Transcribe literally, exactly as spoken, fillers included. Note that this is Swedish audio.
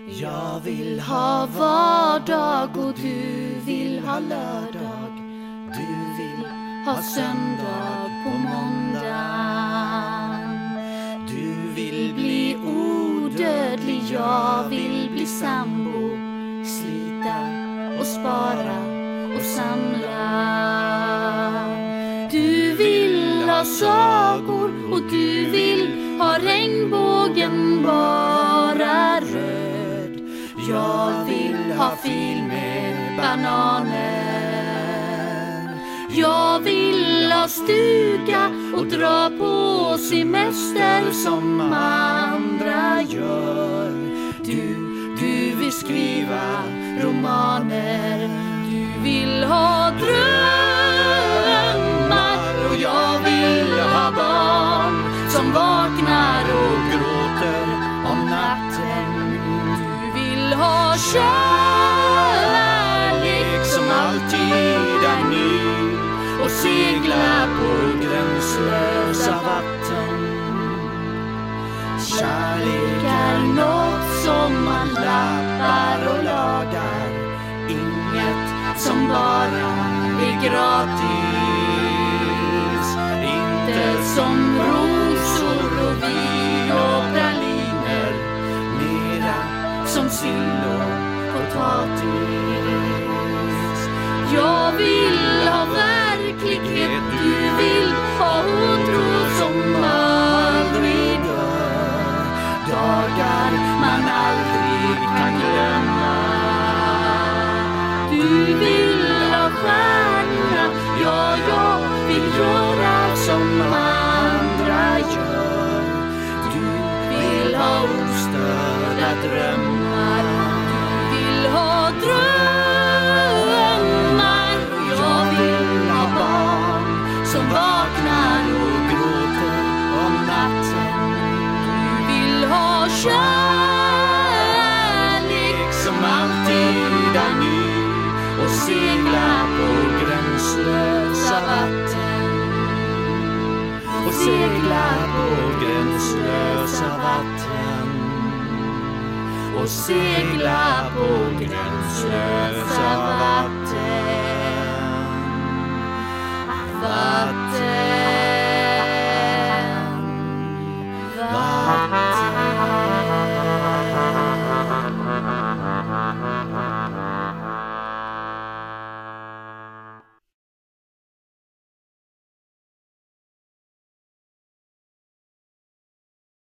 Jag vill ha vardag och du vill ha lördag. Du vill ha söndag på måndagen. Du vill bli odödlig, jag vill bli sambo. Slita och spara och samla. Du vill ha sagor och du vill ha regnbågen bara röd. Jag vill ha fil med bananer. Jag vill ha stuga och dra på semester som andra gör. Du, du vill skriva romaner. Du vill ha drömmar och jag vill ha barn som vaknar och gråter om natten. Du vill ha kärlek som alltid är ny och segla på gränslösa vatten. Kärlek är något som man lappar och lagar, inget som bara är gratis. Inte som rosor och vin och praliner, mera som sill och potatis. Jag vill ha verklighet, du vill ha otro som aldrig dör. Dagar man aldrig kan glömma. Du vill ha stjärna, ja, jag vill göra som andra gör. Du vill ha ostörda drömmar. Du vill ha drömmar. Jag vill ha barn som vaknar och gråter om natten. Du vill ha kärlek som alltid är ny och segla på gränslösa vatten. Och segla på gränslösa vatten. Och segla på gränslösa vatten. Vatten.